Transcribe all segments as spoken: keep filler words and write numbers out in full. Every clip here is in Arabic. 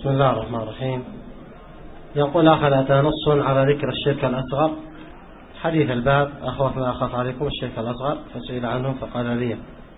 بسم الله الرحمن الرحيم. يقول أخذ أتى نص على ذكر الشرك الأصغر. حديث الباب أخوف ما أخاف عليكم الشرك الأصغر، فسئل عنه فقال لي.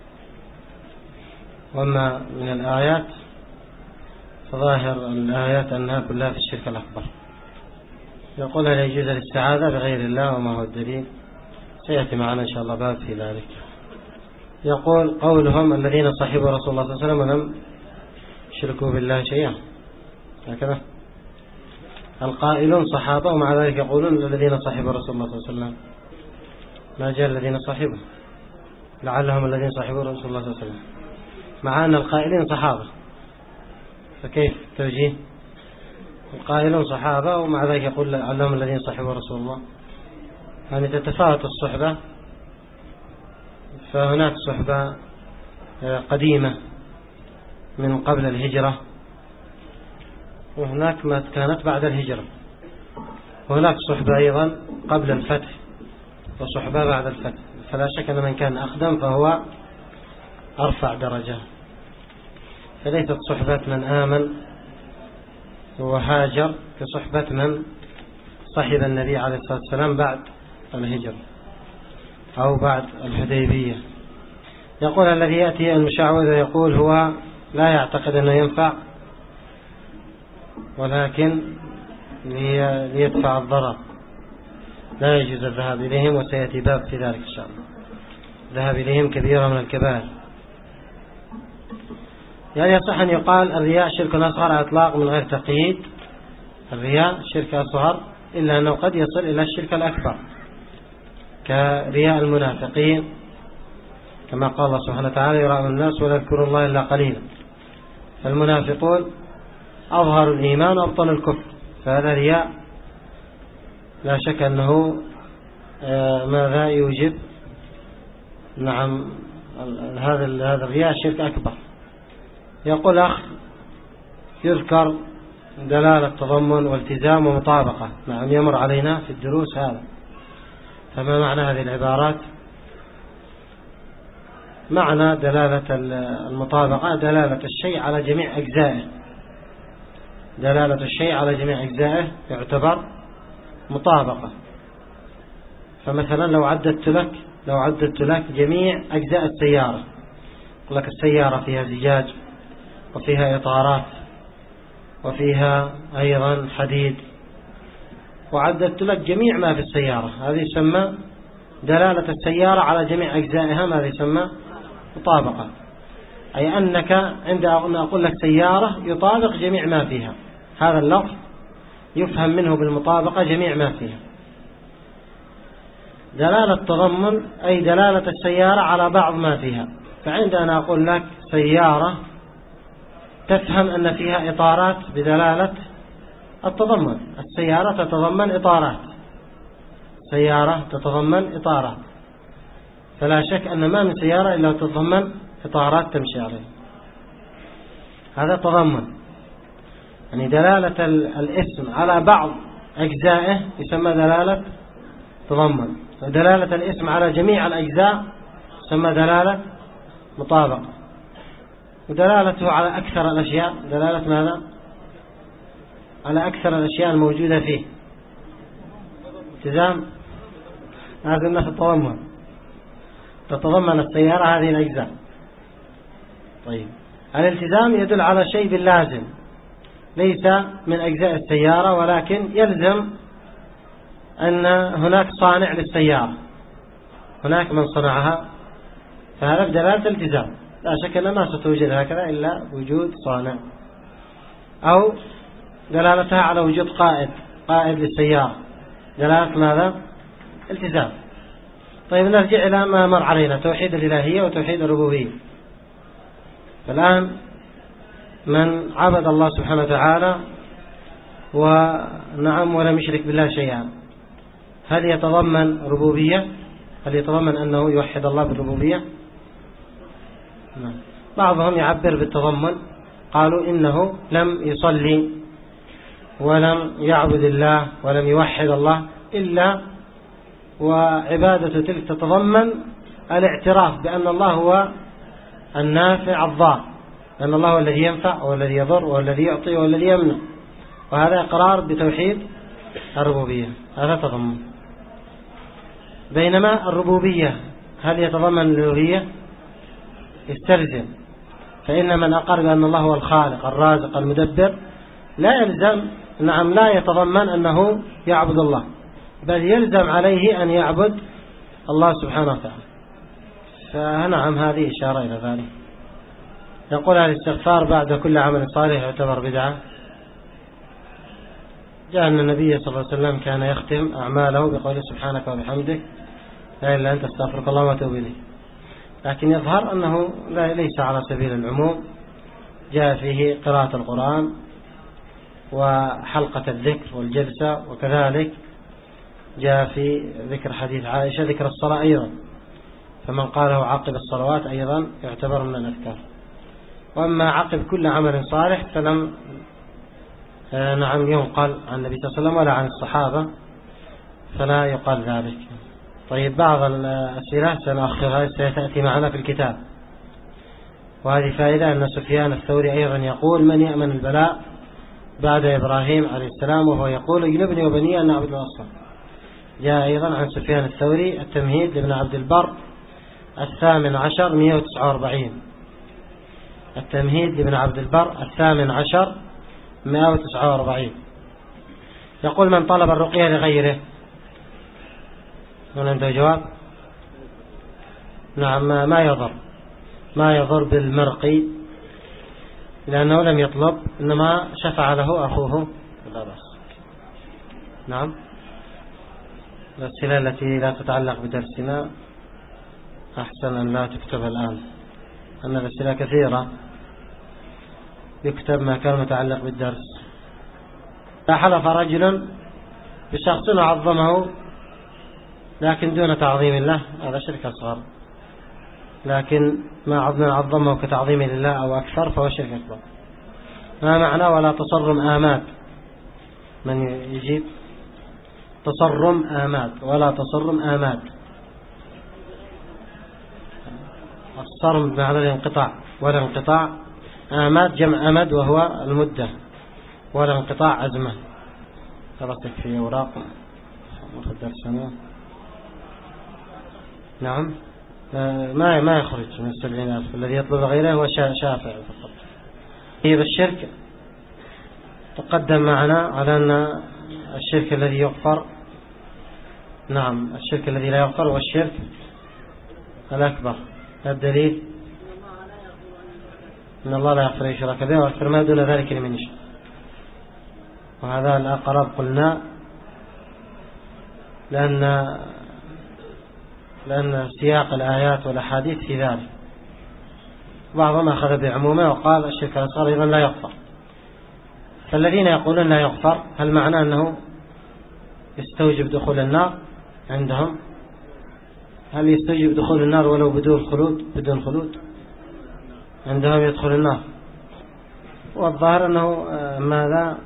وأما من الآيات فظاهر الآيات أنها كلها في الشرك الأكبر. يقول هل يجوز الاستعاذة بغير الله وما هو الدليل؟ سيأتي معنا إن شاء الله باب في ذلك. يقول قولهم الذين صحبوا رسول الله صلى الله عليه وسلم ولم يشركوا بالله شيئا، هكذا القائلون صحابة ومع ذلك يقولون الذين صحبوا رسول الله صلى الله عليه وسلم. ما جاء الذين صحبوا، لعلهم الذين صحبوا رسول الله صلى الله عليه وسلم، مع أن القائلين صحابة، فكيف توجيه؟ القائلون صحابة ومع ذلك يقول لعلهم الذين صحبوا رسول الله. يعني تتفاوت الصحبة، فهناك صحبة قديمة من قبل الهجرة، وهناك ما كانت بعد الهجرة، وهناك صحبة أيضا قبل الفتح وصحبة بعد الفتح. فلا شك أن من كان أقدم فهو أرفع درجة، فليست صحبة من آمن وهاجر كصحبة من صحب النبي عليه الصلاة والسلام بعد الهجرة أو بعد الحديبية. يقول الذي يأتي المشعوذ يقول هو لا يعتقد أنه ينفع، ولكن ليدفع الضرر لا يجوز الذهاب إليهم، وسيأتي باب في ذلك إن شاء الله. الذهاب إليهم كبيرة من الكبائر. يعني يصح أن يقال الرياء شرك أصغر إطلاق من غير تقييد. الرياء شرك أصغر، إلا أنه قد يصل إلى الشرك الأكبر كرياء المنافقين، كما قال الله سبحانه وتعالى يراء الناس ولا يذكرون الله إلا قليلا. فالمنافقون أظهر الإيمان وأبطن الكفر، فهذا رياء لا شك أنه ماذا يوجب نعم هذا هذا الرياء شرك أكبر. يقول أخ يذكر دلالة تضمن والتزام ومطابقة، نعم يمر علينا في الدروس هذا. فما معنى هذه العبارات؟ معنى دلالة المطابقة دلالة الشيء على جميع أجزائه، دلالة الشيء على جميع أجزائه يعتبر مطابقة. فمثلا لو عددت لك لو عددت لك جميع أجزاء السيارة، أقول لك السيارة فيها زجاج وفيها إطارات وفيها أيضا حديد، وعددت لك جميع ما في السيارة، هذه يسمى دلالة السيارة على جميع أجزائها، ما يسمى مطابقة. أي أنك عند أن أقول لك سيارة يطابق جميع ما فيها، هذا اللفظ يفهم منه بالمطابقة جميع ما فيها. دلالة تضمن أي دلالة السيارة على بعض ما فيها. فعند أن أقول لك سيارة تفهم أن فيها إطارات بدلالة التضمن، السيارة تتضمن إطارات، سيارة تتضمن إطارات، فلا شك أن ما من سيارة إلا تتضمن إطارات تمشي عليه، هذا تضمن. يعني دلالة الاسم على بعض أجزائه يسمى دلالة تضمن، ودلالة الاسم على جميع الأجزاء يسمى دلالة مطابقة. ودلالته على أكثر الأشياء دلالة ماذا؟ على أكثر الأشياء الموجودة فيه التزام. هذا النفس التضمن، تتضمن السيارة هذه الأجزاء. طيب الالتزام يدل على شيء باللازم ليس من أجزاء السيارة، ولكن يلزم أن هناك صانع للسيارة، هناك من صنعها، فهذا بدلالة الالتزام. لا شك أن ما ستوجد هكذا إلا وجود صانع، أو دلالتها على وجود قائد قائد للسيارة، دلالة ماذا؟ التزام. طيب نرجع إلى ما مر علينا، توحيد الإلهية وتوحيد الربوبية. فالآن من عبد الله سبحانه وتعالى ونعم ولم يشرك بالله شيئا، هل يتضمن ربوبية؟ هل يتضمن أنه يوحد الله بالربوبية؟ بعضهم يعبر بالتضمن، قالوا إنه لم يصلي ولم يعبد الله ولم يوحد الله إلا وعبادة تلك تتضمن الاعتراف بأن الله هو النافع الضار، أن الله هو الذي ينفع والذي يضر والذي يعطي والذي يمنع، وهذا إقرار بتوحيد الربوبية، هذا تضمن. بينما الربوبية هل يتضمن الألوهية؟ يستلزم، فإن من أقر بأن الله هو الخالق الرازق المدبر لا يلزم، نعم لا يتضمن أنه يعبد الله، بل يلزم عليه أن يعبد الله سبحانه وتعالى. فنعم هذه إشارة إلى ذلك. يقول الاستغفار بعد كل عمل صالح يعتبر بدعة. جاء أن النبي صلى الله عليه وسلم كان يختم أعماله بقوله سبحانك وبحمدك لا إله إلا أنت استغفرك الله وأتوب إليه، لكن يظهر أنه ليس على سبيل العموم، جاء فيه قراءة القرآن وحلقة الذكر والجلسة، وكذلك جاء في ذكر حديث عائشة ذكر الصلاة أيضا، فمن قاله عقب الصلوات أيضا يعتبر من الأذكار. وأما عقب كل عمل صالح فلم نعم ينقل عن النبي صلى الله عليه وسلم ولا عن الصحابة، فلا يقال ذلك. طيب بعض الأسئلة سنأخرها ستأتي معنا في الكتاب، وهذه فائدة أن سفيان الثوري أيضا يقول من يأمن البلاء بعد إبراهيم عليه السلام، وهو يقول يجنبني وبني أن نعبد الأصنام. جاء أيضا عن سفيان الثوري التمهيد لابن عبد البر الثامن عشر مئة وتسعة وأربعين، التمهيد لابن عبد البر الثامن عشر مئة وتسعة وأربعين، يقول من طلب الرقية لغيره. هل عنده جواب؟ نعم ما يضر، ما يضر بالمرقي لأنه لم يطلب، إنما شفع له أخوه لا بأس. نعم الأسئلة التي لا تتعلق بدرسنا أحسن أن لا تكتب الآن، أن الأسئلة كثيرة يكتب ما كان متعلق بالدرس. حلف رجل بشخص وعظمه لكن دون تعظيم الله، هذا شرك أصغر، لكن ما عظمه كتعظيم لله أو أكثر فهو شرك أكبر. ما معنى ولا تصرم آمات؟ من يجيب؟ تصرم آمات ولا تصرم آمات. الصرم بمعنى الانقطاع ولا انقطاع، آمات جمع أمد وهو المدة، ولا انقطاع أزمة. خلصت في أوراق ناخذ درسنا. نعم ما ما يخرج من السبعين ألف، الذي يطلب غيره هو شافع فقط. طيب الشرك تقدم معنا على أن الشرك الذي يغفر، نعم الشرك الذي لا يغفر هو الشرك الأكبر. الدليل إن الله لا يغفر يشرك به ويغفر ما دون ذلك لمن يشاء، وهذا الأقرب قلنا لأن لأن سياق الآيات والأحاديث في ذلك. بعضهم أخذ بعمومه وقال الشرك الأصغر أيضا لا يغفر. فالذين يقولون لا يغفر هل معنى أنه يستوجب دخول النار عندهم؟ هل يستوجب دخول النار ولو بدون خلود؟ بدون خلود عندهم يدخل النار. والظاهر أنه ماذا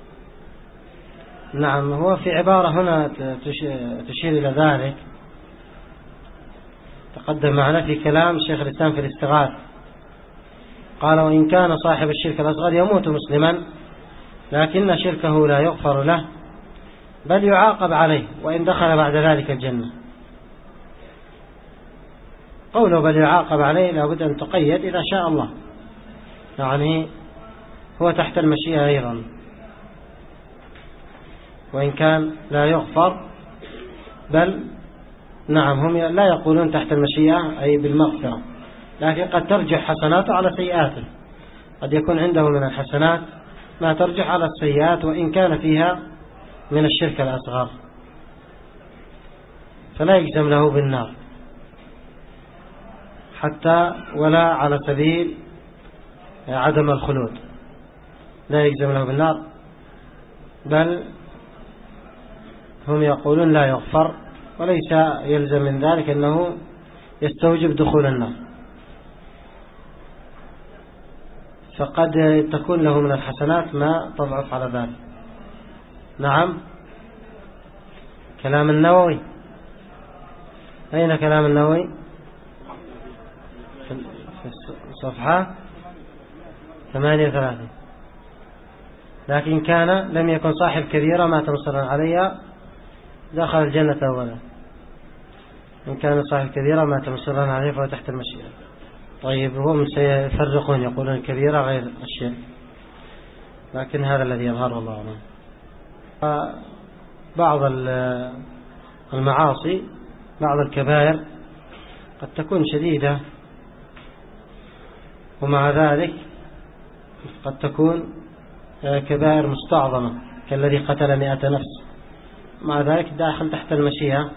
نعم هو في عبارة هنا تشير إلى ذلك، تقدم معنا في كلام شيخ الإسلام في الاستغاث، قال وإن كان صاحب الشرك الأصغر يموت مسلما لكن شركه لا يغفر له بل يعاقب عليه وإن دخل بعد ذلك الجنة. قوله بل يعاقب عليه لابد أن تقيد إذا شاء الله، يعني هو تحت المشيئة أيضا، وإن كان لا يغفر بل نعم هم لا يقولون تحت المشيئة أي بالمغفرة، لكن قد ترجح حسناته على سيئاته، قد يكون عنده من الحسنات ما ترجح على السيئات وإن كان فيها من الشرك الأصغر، فلا يجزم له بالنار حتى ولا على سبيل عدم الخلود، لا يجزم له بالنار، بل هم يقولون لا يغفر، وليس يلزم من ذلك أنه يستوجب دخول النار، فقد تكون له من الحسنات ما تضعف على ذلك. نعم كلام النووي، أين كلام النووي؟ في الصفحة ثمانية وثلاثين. لكن كان لم يكن صاحب كبيرة مات مصرا عليها دخل الجنة أولا. إن كان صاحب كبيرة مات مصرا عليها فهو تحت المشيئة. طيب هم سيفرقون يقولون الكبيرة غير الشرك، لكن هذا الذي يظهر الله عنه. بعض المعاصي بعض الكبائر قد تكون شديدة، ومع ذلك قد تكون كبائر مستعظمة كالذي قتل مئة نفس، مع ذلك داخل تحت المشيئة.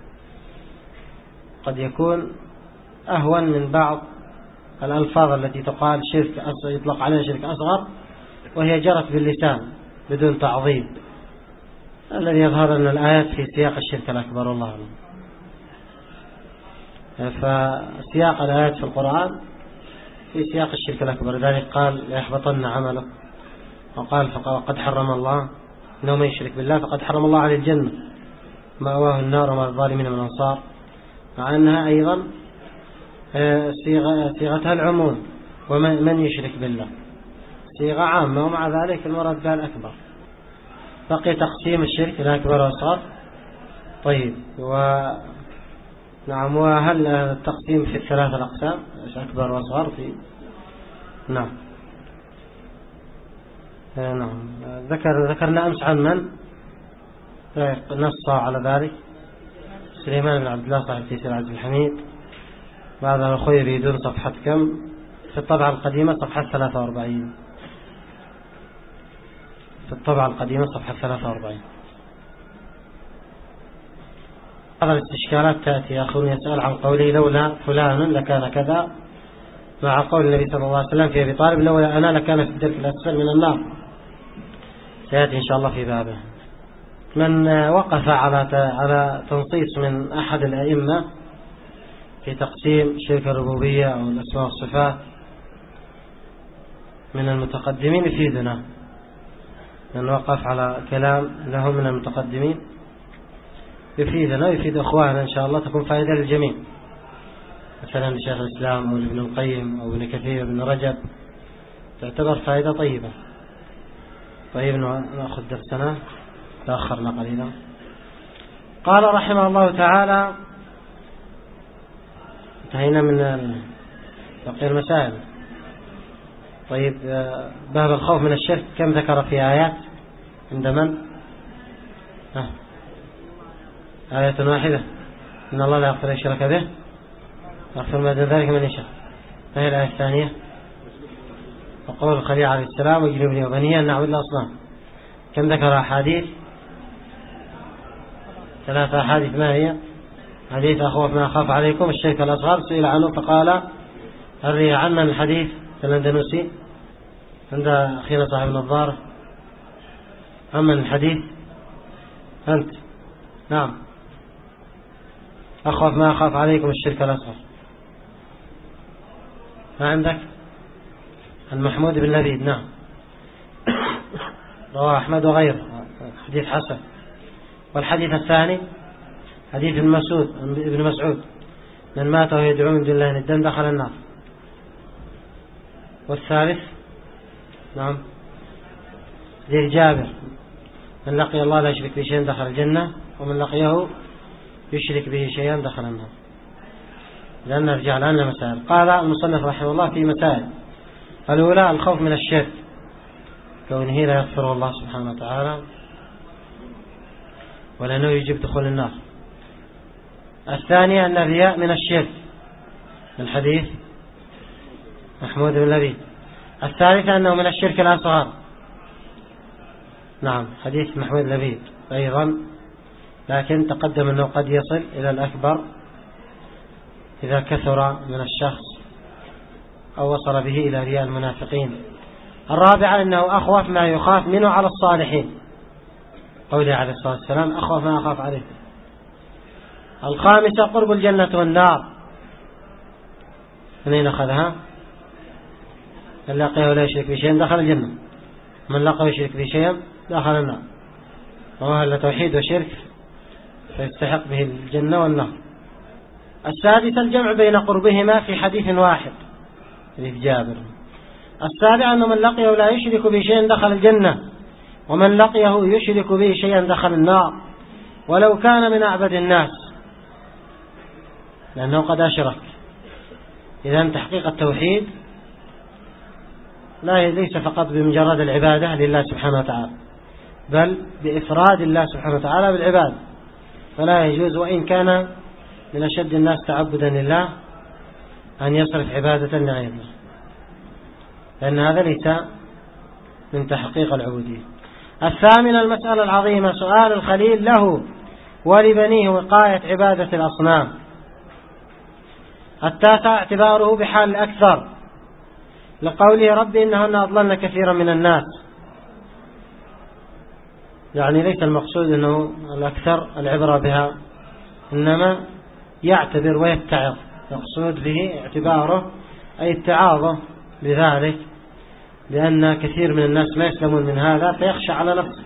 قد يكون أهون من بعض الألفاظ التي تقال شرك يطلق عليها شرك أصغر وهي جرت باللسان بدون تعظيم. الذي يظهر أن الآيات في سياق الشرك الأكبر والله أعلم. فسياق الآيات في القرآن في سياق الشرك الأكبر، لذلك قال ليحبطن عمله، وقال فقد حرم الله إنه من يشرك بالله فقد حرم الله عليه الجنة مأواه النار وما الظالمين من أنصار، مع أنها أيضا صيغتها العموم ومن يشرك بالله صيغة عامة، ومع ذلك المراد بها الأكبر. بقي تقسيم الشرك إلى أكبر وأصغر. طيب و نعم، وهل التقسيم في الثلاثة الأقسام أكبر وأصغر في نعم نعم ذكر ذكرنا أمس عن من نص على ذلك سليمان بن عبد الله صاحب تيسير العزيز الحميد. بعض الأخوة يريدون صفحة كم في الطبعة القديمة؟ صفحة ثلاثة وأربعين في الطبعة القديمة صفحة ثلاثة وأربعين. هذا الاستشكالات تأتي أخونا يسأل عن قوله لولا فلان لكان كذا، مع قول النبي صلى الله عليه وسلم في أبي طالب لولا أنا لكان في الدرك الأسفل من النار، سيأتي إن شاء الله في بابه. من وقف على على تنصيص من أحد الأئمة في تقسيم شرك الربوبية أو الأسماء والصفات من المتقدمين يفيدنا، من وقف على كلام له من المتقدمين يفيدنا ويفيد أخوانا إن شاء الله، تكون فائدة للجميع، مثلا لشيخ الإسلام أو ابن القيم أو ابن كثير ابن رجب، تعتبر فائدة طيبة. طيب نأخذ درسنا، تأخرنا قليلا. قال رحمه الله تعالى، انتهينا من بقي المسائل. طيب باب الخوف من الشرك كم ذكر في آيات عند من؟ ها. آية واحدة، إن الله لا يغفر الشرك به يغفر ما دون ذلك من يشاء. ما هي الآية الثانية؟ وقول الخليل عليه السلام واجنبني وبني أن نعبد الأصنام. كم ذكر أحاديث؟ ثلاثة أحاديث. ما هي؟ حديث أخوف ما أخاف عليكم الشرك الأصغر، سئل عنه فقال أري عنا الحديث الأندلسي عند أخينا صاحب النظارة. أما الحديث أنت نعم أخاف ما أخاف عليكم الشرك الأصغر. ما عندك؟ المحمود بن لبيد. نعم رواه أحمد وغيره، حديث حسن. والحديث الثاني حديث ابن مسعود ابن مسعود من مات وهو يدعو من دون الله ندا دخل النار. والثالث نعم حديث جابر من لقي الله لا يشرك به شيئا دخل الجنة، ومن لقيه يشرك به شيئا دخل النار. لأن نرجع الآن لمسائل. قال المصنف رحمه الله في مسائل. الأولى الخوف من الشرك كونه لا يغفره الله سبحانه وتعالى ولأنه يجب دخول النار. الثانية أن الرياء من الشرك، الحديث محمود بن لبيد. الثالثة أنه من الشرك الأصغر، نعم حديث محمود بن لبيد أيضا، لكن تقدم أنه قد يصل إلى الأكبر إذا كثر من الشخص أو وصل به إلى رياء المنافقين. الرابعة أنه أخوف ما يخاف منه على الصالحين، قوله عليه الصلاة والسلام أخوف ما أخاف عليه. الخامسة قرب الجنة والنار، من أين أخذها؟ من لقيه ولا يشرك بشيء دخل الجنة، من لقيه يشرك بشيء دخل النار، وهل توحيد وشرك فيستحق به الجنة والنار. السادسة الجمع بين قربهما في حديث واحد، حديث جابر. السابع أن من لقيه لا يشرك به شيئا دخل الجنة، ومن لقيه يشرك به شيئا دخل النار ولو كان من أعبد الناس، لأنه قد أشرك. إذن تحقيق التوحيد لا ليس فقط بمجرد العبادة لله سبحانه وتعالى، بل بإفراد الله سبحانه وتعالى بالعبادة. فلا يجوز وإن كان من أشد الناس تعبدا لله أن يصرف عبادة لغير الله، لأن هذا ليس من تحقيق العبودية. الثامن المسألة العظيمة سؤال الخليل له ولبنيه وقاية عبادة الأصنام. التاسع اعتباره بحال الأكثر لقوله رب إنهن أضللن كثيرا من الناس، يعني ليس المقصود أنه الأكثر العبرة بها، إنما يعتبر ويتعظ، يقصد به اعتباره أي اتعاظه بذلك، لأن كثير من الناس ما يسلمون من هذا فيخشى على نفسه،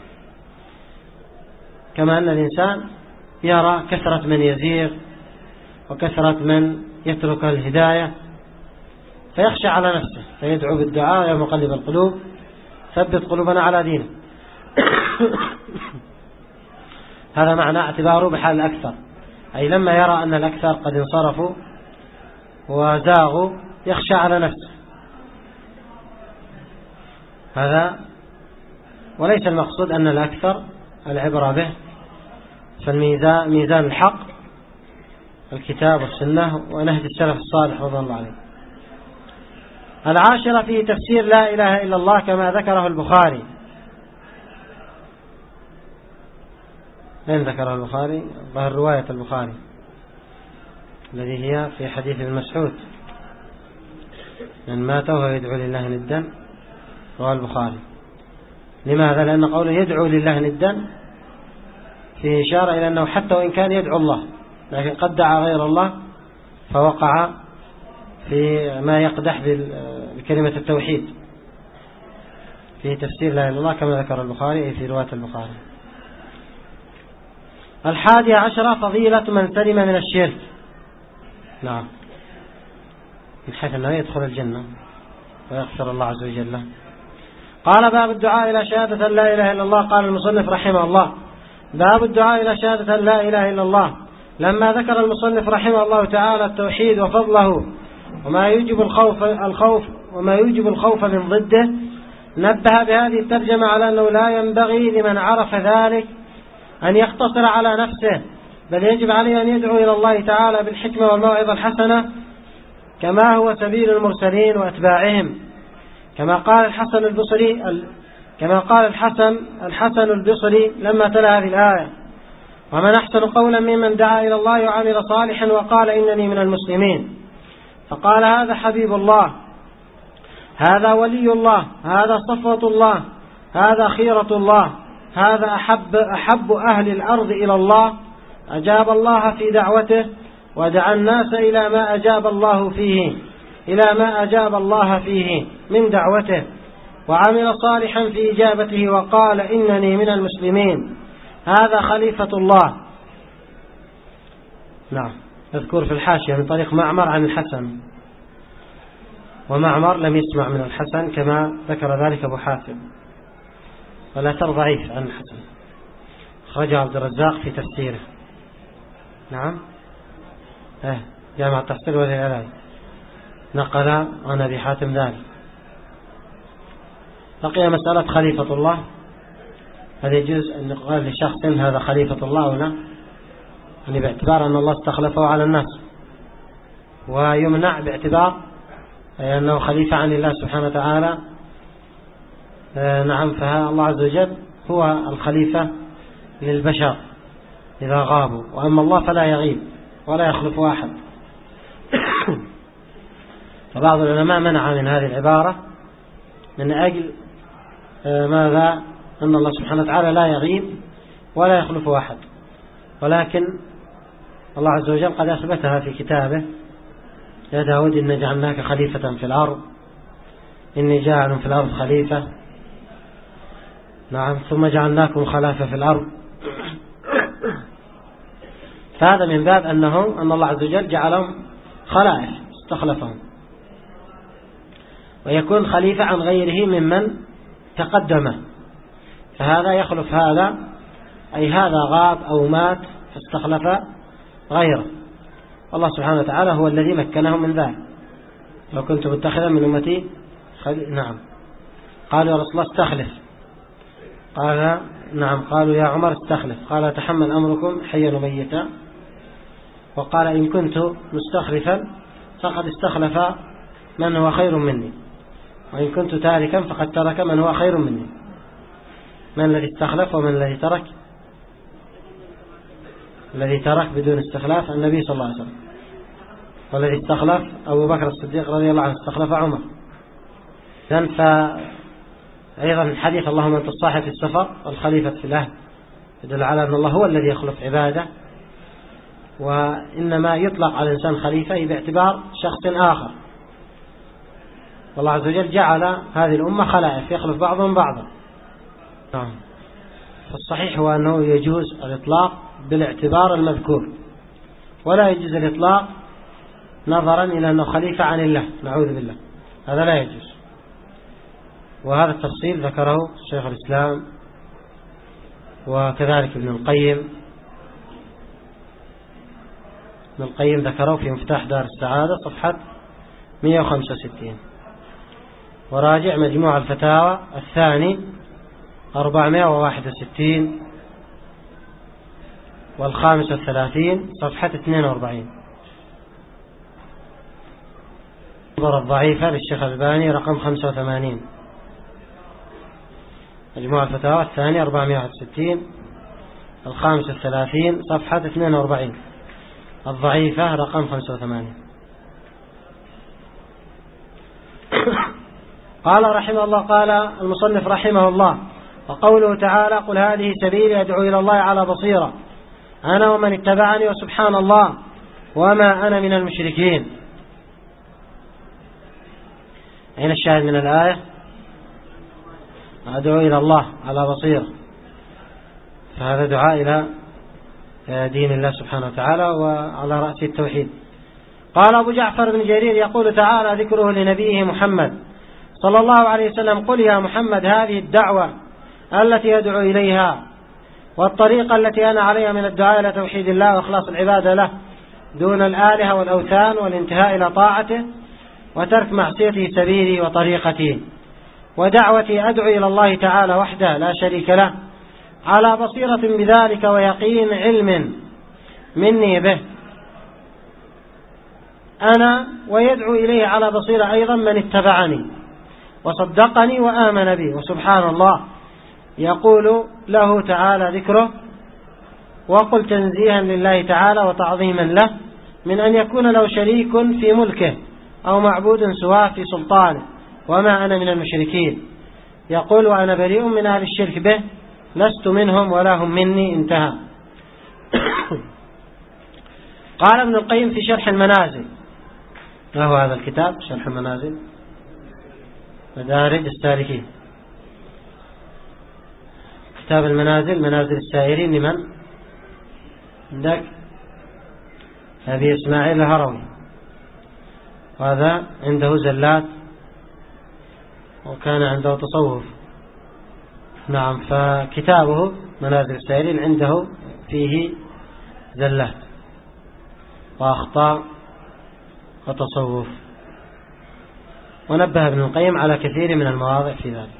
كما أن الإنسان يرى كثرة من يزيغ وكثرة من يترك الهداية فيخشى على نفسه، فيدعو بالدعاء يا مقلب القلوب ثبت قلوبنا على دينك. هذا معنى اعتباره بحال الأكثر، أي لما يرى أن الأكثر قد انصرفوا وزاغوا يخشى على نفسه. هذا وليس المقصود أن الأكثر العبرة به، فالميزان ميزان الحق الكتاب والسنة ونهج السلف الصالح رضي الله عليه. العاشرة في تفسير لا إله إلا الله كما ذكره البخاري. لين ذكره البخاري؟ ظهر رواية البخاري الذي هي في حديث ابن مسعود من مات وهو يدعو لله ندا، رواه البخاري. لماذا؟ لأن قوله يدعو لله ندا فيه إشارة إلى أنه حتى وإن كان يدعو الله لكن قد دعا غير الله فوقع في ما يقدح بكلمة التوحيد. في تفسير لا إله إلا الله كما ذكر البخاري في رواية البخاري. الحادية عشرة فضيلة من سلم من الشرك. نعم، من حيث أنه يدخل الجنة ويغفر الله عز وجل له. قال باب الدعاء إلى شهادة لا إله إلا الله. قال المصنف رحمه الله باب الدعاء إلى شهادة لا إله إلا الله. لما ذكر المصنف رحمه الله تعالى التوحيد وفضله وما يوجب الخوف الخوف وما يوجب الخوف من ضده، نبه بهذه الترجمة على أنه لا ينبغي لمن عرف ذلك أن يقتصر على نفسه، بل يجب عليه أن يدعو إلى الله تعالى بالحكمة والموعظة الحسنة كما هو سبيل المرسلين وأتباعهم. كما قال الحسن البصري كما قال الحسن الحسن البصري لما تلا هذه الآية: ومن أحسن قولا ممن دعا إلى الله وعمل صالحا وقال إنني من المسلمين. فقال هذا حبيب الله، هذا ولي الله، هذا صفوة الله، هذا خيرة الله، هذا أحب, أحب أهل الأرض إلى الله، أجاب الله في دعوته ودعا الناس إلى ما أجاب الله فيه إلى ما أجاب الله فيه من دعوته، وعمل صالحا في إجابته وقال إنني من المسلمين، هذا خليفة الله. نعم، اذكر في الحاشية من طريق معمر عن الحسن، ومعمر لم يسمع من الحسن كما ذكر ذلك أبو حاتم، ولا تر ضعيف عن الحسن، خرج عبد الرزاق في تفسيره. نعم، اه جامع التفسير والعلاج نقل عن أبي حاتم ذلك. بقي مسألة خليفة الله، هل يجوز أن يقال لشخص هذا خليفة الله أو لا؟ يعني باعتبار أن الله استخلفه على الناس، ويمنع باعتبار أنه خليفة عن الله سبحانه وتعالى. نعم، فالله عز وجل هو الخليفة للبشر إذا غابوا، وأما الله فلا يغيب ولا يخلف أحد. فبعض العلماء منع من هذه العبارة من أجل ماذا؟ أن الله سبحانه وتعالى لا يغيب ولا يخلف أحد، ولكن الله عز وجل قد أثبتها في كتابه: يا داود إن جعلناك خليفة في الأرض، إني جاعل في الأرض خليفة. نعم، ثم جعلناكم خلافة في الأرض. فهذا من باب أنه أن الله عز وجل جعلهم خلائف، استخلفهم. ويكون خليفة عن غيره ممن تقدمه، فهذا يخلف هذا، أي هذا غاب أو مات فاستخلف غيره. الله سبحانه وتعالى هو الذي مكنه من ذلك. لو كنت متخذا من أمتي خلي... نعم قالوا يا رسول الله استخلف، قال نعم، قالوا يا عمر استخلف، قال تحمل أمركم حيا وميتا، وقال إن كنت مستخلفا فقد استخلف من هو خير مني، وإن كنت تاركا فقد ترك من هو خير مني. من الذي استخلف ومن الذي ترك؟ الذي ترك بدون استخلاف النبي صلى الله عليه وسلم، والذي استخلف أبو بكر الصديق رضي الله عنه، استخلف عمر. إذن فأيضا الحديث اللهم أنت الصاحب في السفر والخليفة في الأهل يدل على أن الله هو الذي يخلف عباده، وإنما يطلق على الإنسان خليفة باعتبار شخص آخر، والله عز وجل جعل هذه الأمة خلائف يخلف بعضهم بعضا. فالصحيح هو أنه يجوز الإطلاق بالاعتبار المذكور، ولا يجوز الإطلاق نظرا إلى أنه خليفة عن الله، نعوذ بالله، هذا لا يجوز. وهذا التفصيل ذكره شيخ الإسلام وكذلك ابن القيم ابن القيم ذكره في مفتاح دار السعادة صفحة مئة وخمسة وستين، وراجع مجموع الفتاوى الثاني أربعمائة وواحد وستين، والخامس والثلاثين صفحة اثنين وأربعين. النظر الضعيفة للشيخ الألباني رقم خمسة وثمانين، مجموع الفتاوى الثاني أربعمائة وواحد وستين، الخامس والثلاثين صفحة اثنين وأربعين، الضعيفة رقم خمسة وثمانين. قال رحمه الله، قال المصنف رحمه الله: وقوله تعالى: قل هذه سبيلي أدعو إلى الله على بصيرة أنا ومن اتبعني وسبحان الله وما أنا من المشركين. أين الشاهد من الآية؟ أدعو إلى الله على بصيرة، فهذا دعاء إلى دين الله سبحانه وتعالى وعلى رأس التوحيد. قال أبو جعفر بن جرير يقول تعالى ذكره لنبيه محمد صلى الله عليه وسلم: قل يا محمد هذه الدعوة التي يدعو إليها والطريقة التي أنا عليها من الدعاء إلى توحيد الله وإخلاص العبادة له دون الآلهة والأوثان والانتهاء إلى طاعته وترك معصيته سبيلي وطريقتي، ودعوتي أدعو إلى الله تعالى وحده لا شريك له على بصيرة بذلك ويقين علم مني به أنا، ويدعو إليه على بصيرة أيضا من اتبعني وصدقني وآمن بي. وسبحان الله يقول له تعالى ذكره: وقل تنزيها لله تعالى وتعظيما له من أن يكون له شريك في ملكه أو معبود سواه في سلطانه وما أنا من المشركين. يقول: وأنا بريء من أهل الشرك به لست منهم ولا هم مني. انتهى. قال ابن القيم في شرح المنازل، ما هو هذا الكتاب؟ شرح المنازل مدارج السالكين، كتاب المنازل منازل السائرين لمن؟ عندك أبي إسماعيل الهروي، وهذا عنده زلات وكان عنده تصوف. نعم، فكتابه منازل السائرين عنده فيه زلات وأخطاء وتصوف، ونبه ابن القيم على كثير من المواضع في ذلك.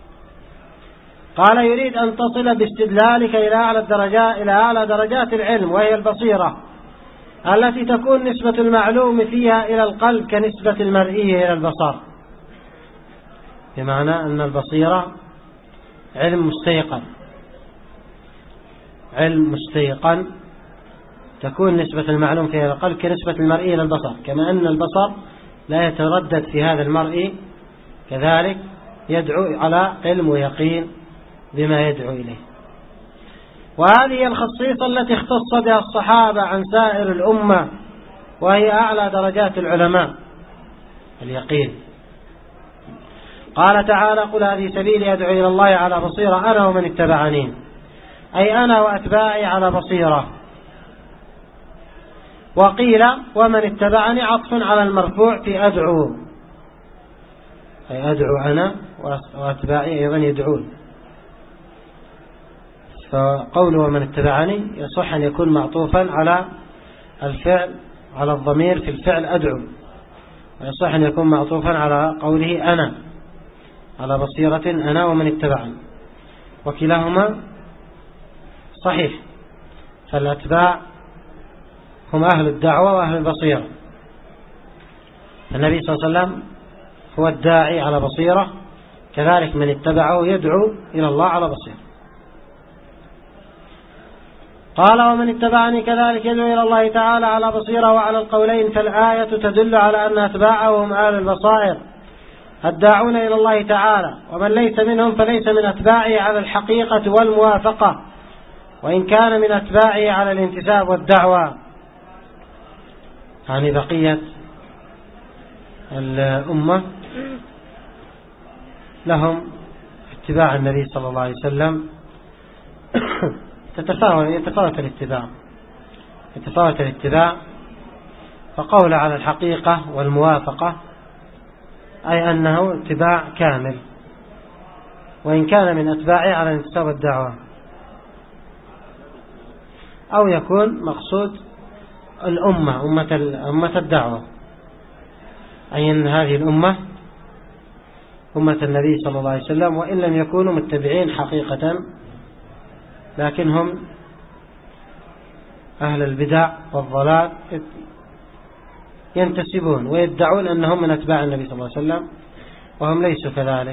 قال: يريد أن تصل باستدلالك إلى أعلى الدرجات إلى أعلى درجات العلم، وهي البصيرة التي تكون نسبة المعلوم فيها إلى القلب كنسبة المرئي إلى البصر، بمعنى أن البصيرة علم مستيقن، علم مستيقن تكون نسبة المعلوم فيها إلى القلب كنسبة المرئي إلى البصر، كما أن البصر لا يتردد في هذا المرئي كذلك يدعو على علم ويقين بما يدعو إليه. وهذه الخصيصة التي اختص بها الصحابة عن سائر الأمة، وهي أعلى درجات العلماء، اليقين. قال تعالى: قل هذه سبيلي أدعو إلى الله على بصيرة أنا ومن اتبعني، أي أنا وأتباعي على بصيرة. وقيل: ومن اتبعني عطف على المرفوع في أدعو، أي أدعو أنا وأتباعي أيضا يدعون. فقوله ومن اتبعني يصح أن يكون معطوفا على الفعل، على الضمير في الفعل أدعو، ويصح أن يكون معطوفا على قوله أنا، على بصيرة أنا ومن اتبعني، وكلاهما صحيح. فالأتباع هم أهل الدعوة وأهل البصيرة. النبي صلى الله عليه وسلم هو الداعي على بصيرة، كذلك من اتبعه يدعو إلى الله على بصيرة. قال ومن اتبعني كذلك يدعو إلى الله تعالى على بصيرة وعلى القولين، فالآية تدل على أن أتباعه هم أهل البصائر الداعون إلى الله تعالى، ومن ليس منهم فليس من أتباعه على الحقيقة والموافقة، وإن كان من أتباعه على الانتساب والدعوة. يعني بقية الأمة لهم اتباع النبي صلى الله عليه وسلم تتفاوت يتفاوت الاتباع يتفاوت الاتباع فقول على الحقيقة والموافقة أي أنه اتباع كامل، وإن كان من أتباعه على الانتساب والدعوة، أو يكون مقصود الأمة أمة أمة الدعوة، أي أن هذه الأمة أمة النبي صلى الله عليه وسلم، وإن لم يكونوا متبعين حقيقة لكنهم أهل البدع والضلال ينتسبون ويدعون أنهم من أتباع النبي صلى الله عليه وسلم وهم ليسوا كذلك.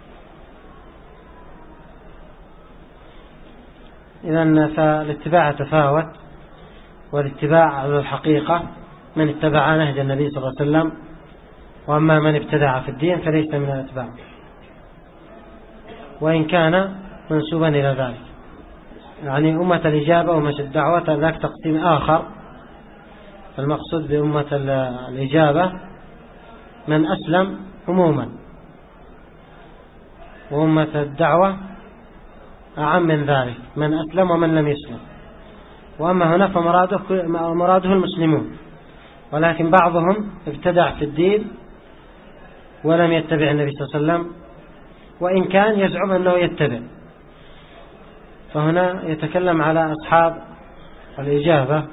إذن فالاتباع تفاوت، والاتباع على الحقيقة من اتبع نهج النبي صلى الله عليه وسلم، وأما من ابتدع في الدين فليس من الاتباع وإن كان منسوبا إلى ذلك. يعني أمة الإجابة وأمة الدعوة ذاك تقسيم آخر. المقصود بأمة الإجابة من أسلم عموما، وأمة الدعوة أعم من ذلك من أسلم ومن لم يسلم. وأما هنا فمراده مراده المسلمون، ولكن بعضهم ابتدع في الدين ولم يتبع النبي صلى الله عليه وسلم وإن كان يزعم أنه يتبع. فهنا يتكلم على أصحاب الإجابة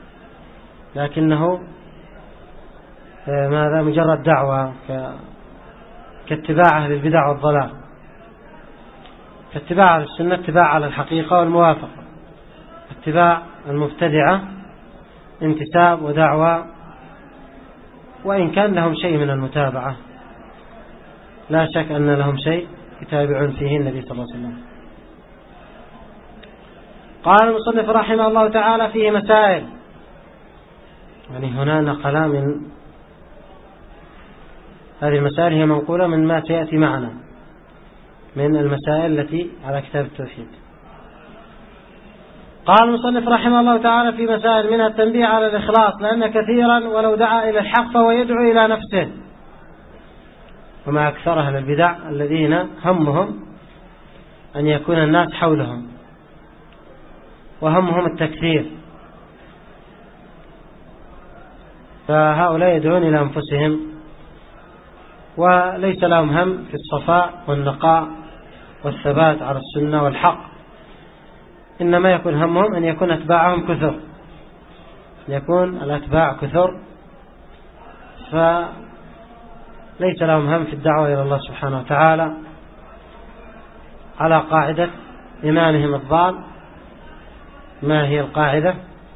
لكنه ماذا مجرد دعوة كاتباع أهل البدع والضلال. فاتباع السنة اتباع على الحقيقة والموافقة، اتباع المبتدعة انتساب ودعوة، وإن كان لهم شيء من المتابعة لا شك أن لهم شيء يتابعون فيه النبي صلى الله عليه وسلم. قال المصنف رحمه الله تعالى فيه مسائل، يعني هنا نقل من هذه المسائل هي منقولة من ما سيأتي معنا من المسائل التي على كتاب التوحيد. قال المصنف رحمه الله تعالى في مسائل منها التنبيه على الإخلاص، لأن كثيرا ولو دعا إلى الحق فهو يدعو إلى نفسه، وما أكثر أهل البدع الذين همهم أن يكون الناس حولهم وهمهم التكثير، فهؤلاء يدعون إلى أنفسهم وليس لهم هم في الصفاء والنقاء والثبات على السنة والحق، إنما يكون همهم أن يكون أتباعهم كثر، أن يكون الأتباع كثر، فليس لهم هم في الدعوة إلى الله سبحانه وتعالى على قاعدة إمامهم الضال. ما هي القاعدة؟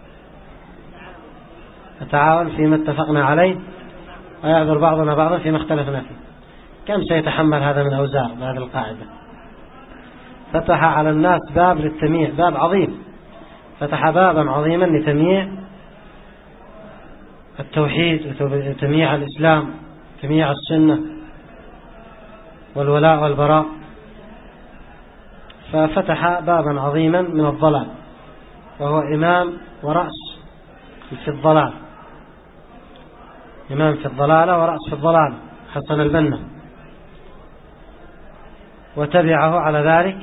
نتعاون فيما اتفقنا عليه ويعذر بعضنا بعضا فيما اختلفنا فيه. كم سيتحمل هذا من أوزار بهذه القاعدة؟ فتح على الناس باب للتمييع، باب عظيم، فتح بابا عظيما لتمييع التوحيد وتمييع الإسلام، تمييع السنة والولاء والبراء، ففتح بابا عظيما من الضلال، وهو إمام ورأس في الضلال، إمام في الضلالة ورأس في الضلال، حسن البنا، وتبعه على ذلك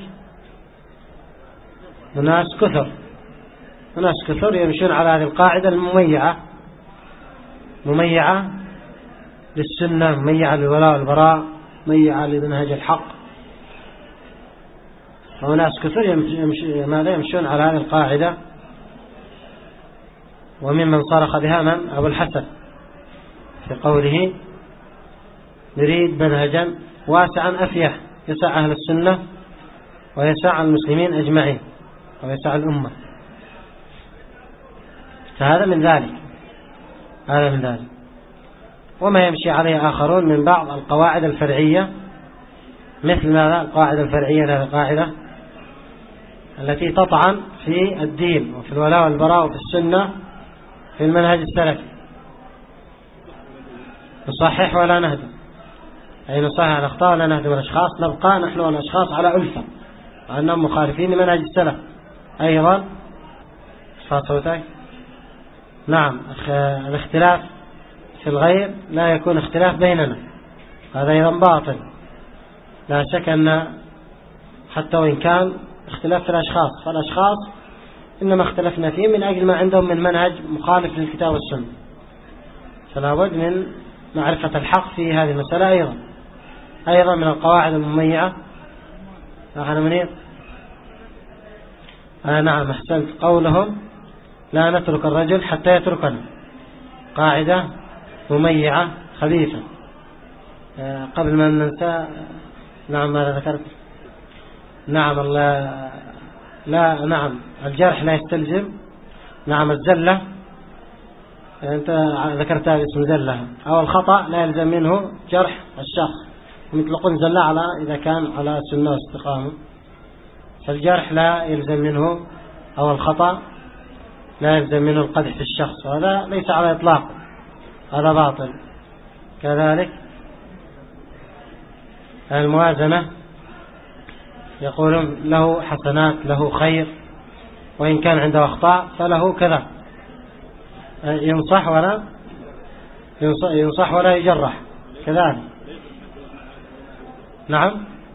ناس كثر ناس كثر يمشون على هذه القاعدة المميعة، مميعة للسنة، مميعة للولاء والبراء، ميعة لمنهج الحق. وناس كثير يمشي ماذا يمشون على هذه القاعدة، وممن صرخ بها من أبو الحسن في قوله نريد منهجا واسعا أفيح يسع أهل السنة ويسع المسلمين أجمعين ويسع الأمة. فهذا من ذلك هذا من ذلك وما يمشي عليه آخرون من بعض القواعد الفرعية، مثل ماذا القاعدة الفرعية هذه القاعدة التي تطعن في الدين وفي الولاء والبراء وفي السنة في المنهج السلفي. نصحح ولا نهدم، أي نصحح الأخطاء ولا نهدم الأشخاص، نبقى نحن والأشخاص على ألفة وأنهم مخالفين لمنهج السلف. أيضا صوتك نعم الاختلاف في الغير لا يكون اختلاف بيننا، هذا أيضا باطل. لا شك أن حتى وإن كان اختلاف في الأشخاص، فالأشخاص إنما اختلفنا فيه من أجل ما عندهم من منهج مخالف للكتاب والسنة، فلا بد من معرفة الحق في هذه المسألة. أيضا أيضا من القواعد المميعة أخنا منير آه نعم أحسنت قولهم لا نترك الرجل حتى يتركنا، قاعدة مميعة خبيثة. آه قبل ما ننسى نعم ماذا ذكرت؟ نعم الله لا نعم الجرح لا يستلزم نعم الزلة، أنت ذكرتها باسم زلة، أو الخطأ لا يلزم منه جرح الشخص، ويطلقون زلة على إذا كان على سنة واستقامة، فالجرح لا يلزم منه أو الخطأ لا يلزم منه القدح في الشخص، وهذا ليس على إطلاق، هذا باطل. كذلك الموازنة يقولون له حسنات له خير، وإن كان عنده أخطاء فله كذا، ينصح ولا ينصح ولا يجرح كذلك. نعم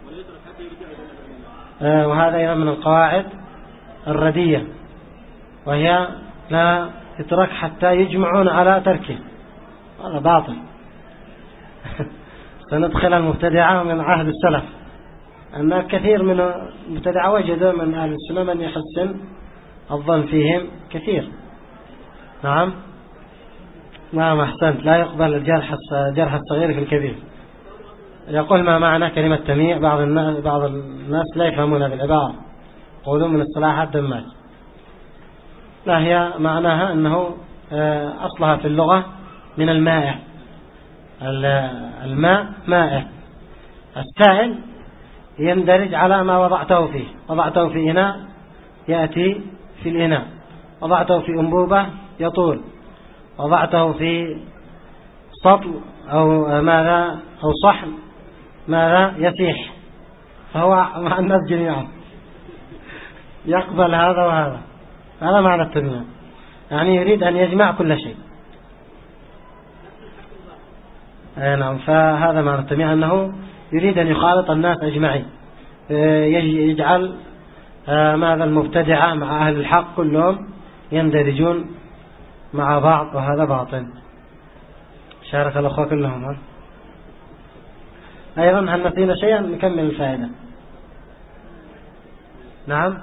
آه وهذا أيضا من القواعد الردية، وهي لا يترك حتى يجمعون على تركه، هذا باطل. سندخل المبتدعة من عهد السلف، أن كثير من المبتدعة وجدوا من أهل السنة من يحسن الظن فيهم كثير. نعم نعم أحسنت، لا يقبل الجرح جرح الصغير في الكبير. يقول ما معنى كلمة تميع؟ بعض الناس بعض الناس لا يفهمون هذه العبارة، يقولون من اصطلاحات دماج. لا، هي معناها أنه أصلها في اللغة من المائع، الماء مائع، السائل يندرج على ما وضعته فيه، وضعته في إناء يأتي في الإناء، وضعته في أنبوبة يطول، وضعته في سطل أو ماذا أو صحن ماذا يسيح، فهو مع الناس جميعا يقبل هذا وهذا. هذا معنى التمييع، يعني يريد أن يجمع كل شيء. أي نعم، فهذا معنى التمييع، أنه يريد أن يخالط الناس أجمعين، يجعل ماذا المبتدعة مع أهل الحق كلهم يندرجون مع بعض، وهذا باطل. شارك الأخوة كلهم. أيضا هل نسينا شيئا؟ نكمل الفائدة. نعم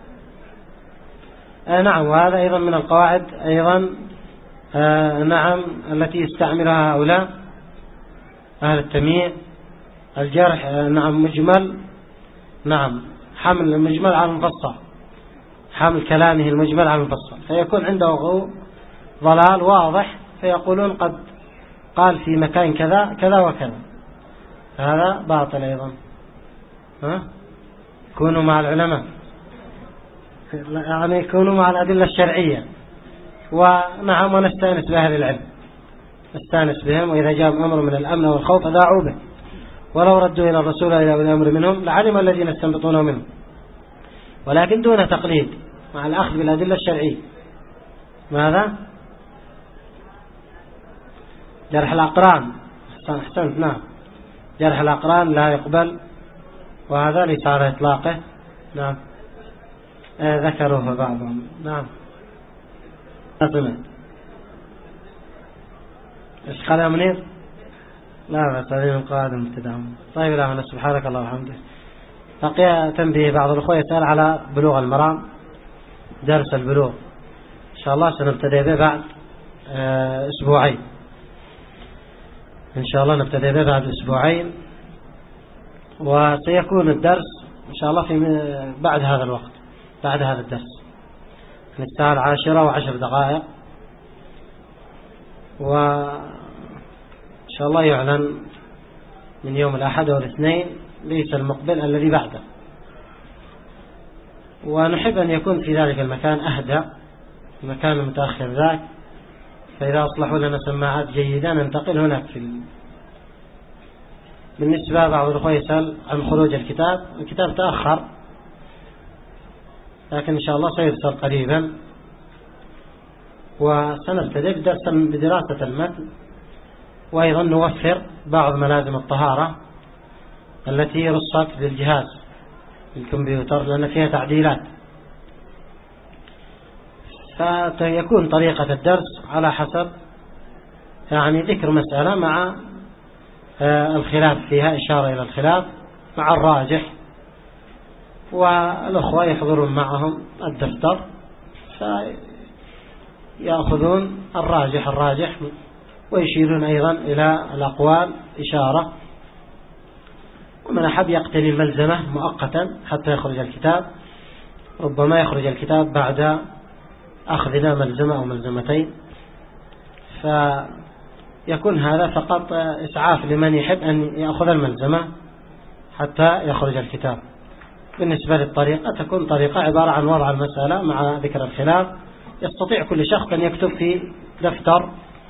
آه نعم وهذا أيضا من القواعد أيضا آه نعم التي يستعملها هؤلاء أهل التمييع، الجرح آه نعم مجمل، نعم حمل المجمل على المفصل، حمل كلامه المجمل على المفصل، فيكون عنده ضلال واضح، فيقولون قد قال في مكان كذا كذا وكذا، هذا باطل أيضا. ها؟ كونوا مع العلماء، يعني يكونوا مع الأدلة الشرعية، ونعم ونستانس بأهل العلم، نستانس بهم، وإذا جاء أمر من الأمن والخوف أذاعوا به، ولو ردوا إلى الرسول إلى أولي الأمر منهم لعلم الذين يستنبطونه منهم، ولكن دون تقليد، مع الأخذ بالأدلة الشرعية. ماذا؟ جرح الأقران، أحسنت، نعم جرح الأقران لا يقبل، وهذا ليس على إطلاقه. نعم آه ذكروه بعضهم. نعم أطمئن. إيش قال يا منير؟ لا بس هذه من قادم ابتداء. طيب لا، سبحانك الله وبحمدك. بقي تنبيه بعض الأخوة يسأل على بلوغ المرام، درس البلوغ إن شاء الله سنبتدئ به بعد أسبوعين، إن شاء الله نبتدئ به بعد أسبوعين، وسيكون الدرس إن شاء الله في بعد هذا الوقت، بعد هذا الدرس في الساعة العاشرة وعشر دقائق، وإن شاء الله يعلن من يوم الأحد والاثنين ليس المقبل الذي بعده. ونحب أن يكون في ذلك المكان أهدى، المكان المتأخر ذاك، فإذا أصلحوا لنا سماعات جيدة ننتقل هناك. في ال... بالنسبة بعض الأخوة يسأل عن خروج الكتاب، الكتاب تأخر لكن إن شاء الله سيرسل قريبا، وسنبتدئ بدرس بدراسة المتن، وأيضا نوفر بعض ملازم الطهارة التي رصت بالجهاز الكمبيوتر لأن فيها تعديلات، فيكون طريقة الدرس على حسب يعني ذكر مسألة مع الخلاف فيها، إشارة إلى الخلاف مع الراجح، والأخوة يحضرون معهم الدفتر فيأخذون الراجح الراجح ويشيرون أيضا إلى الأقوال إشارة، ومن أحب يقتني الملزمة مؤقتا حتى يخرج الكتاب، ربما يخرج الكتاب بعد أخذنا ملزمة أو ملزمتين، فيكون هذا فقط إسعاف لمن يحب أن يأخذ الملزمة حتى يخرج الكتاب. بالنسبة للطريقة تكون طريقة عبارة عن وضع المسألة مع ذكر الخلاف، يستطيع كل شخص أن يكتب في دفتر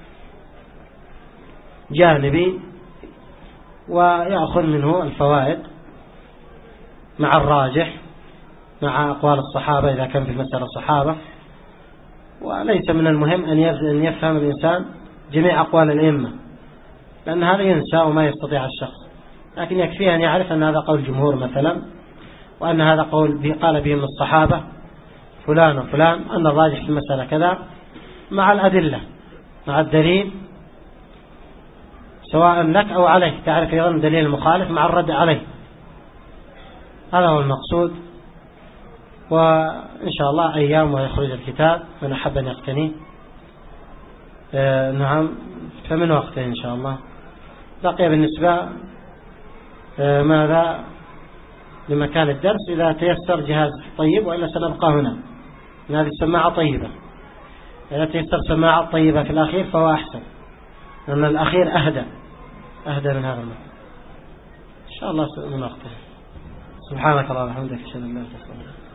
جانبي ويأخذ منه الفوائد مع الراجح مع أقوال الصحابة إذا كان في مسألة الصحابة، وليس من المهم أن يفهم الإنسان جميع أقوال الأئمة لأن هذا ينسى وما يستطيع الشخص، لكن يكفيه أن يعرف أن هذا قول الجمهور مثلا، وأن هذا قول قال به من الصحابة فلان وفلان، أن الراجح في المسألة كذا، مع الأدلة مع الدليل سواء لك أو عليك، تعرف أيضا دليل المخالف مع الرد عليه، هذا هو المقصود. وإن شاء الله أيام ويخرج الكتاب من أحب أن يقتنيه. آه نعم، فمن وقته إن شاء الله. بقي بالنسبة آه ماذا لمكان الدرس، إذا تيسر جهاز طيب وإلا سنبقى هنا، هذه السماعة طيبة، إذا تيسر سماعة طيبة في الأخير فهو أحسن، لأن الأخير أهدى أهدى من هذا المكان إن شاء الله من وقته. سبحانك اللهم وبحمدك أشهد أن لا إله إلا أنت.